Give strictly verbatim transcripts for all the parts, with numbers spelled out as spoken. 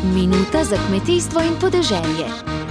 Minuta za kmetijstvo in podeželje.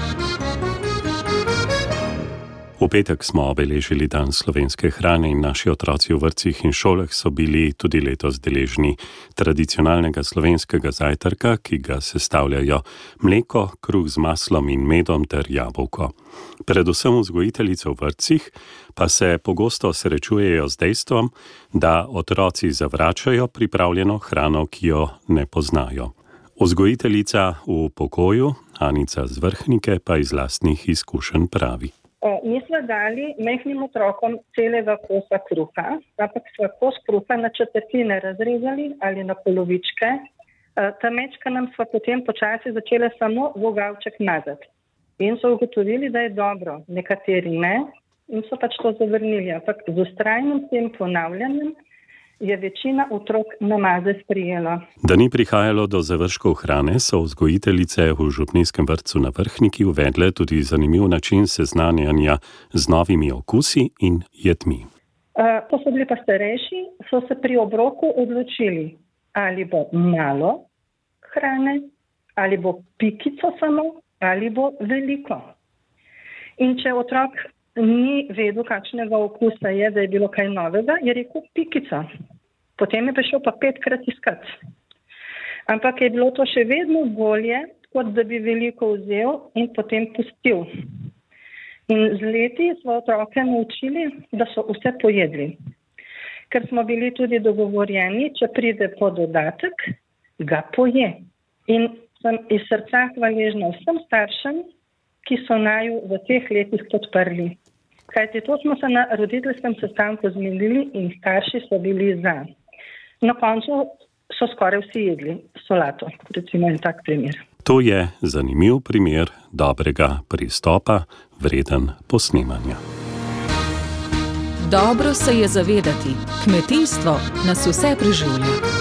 V petek smo obeležili dan slovenske hrane in naši otroci v vrtcih in šolah so bili tudi letos deležni tradicionalnega slovenskega zajtrka, ki ga sestavljajo mleko, kruh z maslom in medom ter jabolko. Predvsem vzgojiteljice v vrtcih pa se pogosto srečujejo z dejstvom, da otroci zavračajo pripravljeno hrano, ki jo ne poznajo. Vzgojiteljica v pokoju, Anica z Vrhnike, pa iz lastnih izkušenj pravi. Mi smo dali majhnim otrokom celega kosa kruha, ampak smo kos kruha na četrtine razrezali ali na polovičke. Ta mečka nam smo potem počasi začeli samo vogalček mazati. In so ugotovili, da je dobro, nekateri ne, in so pač to zavrnili. Ampak z vztrajnim tem ponavljanjem je večina otrok namaze sprijela. Da ni prihajalo do zavržkov hrane, so vzgojiteljice v župnijskem vrtcu na Vrhniki uvedle tudi zanimiv način seznanjanja z novimi okusi in jedmi. Uh, ko so bili pa starejši, so se pri obroku odločili, ali bo malo hrane, ali bo pikico samo, ali bo veliko. In če otrok ni vedel, kakšnega okusa je, da je bilo kaj novega, je rekel pikica. Potem je prišel pa petkrat iskat. Ampak je bilo to še vedno bolje, kot da bi veliko vzel in potem pustil. In z leti smo otroke naučili, da so vse pojedli. Ker smo bili tudi dogovorjeni, če pride po dodatek, ga poje. In sem iz srca hvaležna vsem staršem, ki so naju v teh letih podprli. Kajti to smo se na roditeljskem sestanku zmenili in starši so bili za. Na koncu so skoraj vsi jedli solato, recimo en tak primer. To je zanimiv primer dobrega pristopa, vreden posnemanja. Dobro se je zavedati, kmetijstvo nas vse preživlja.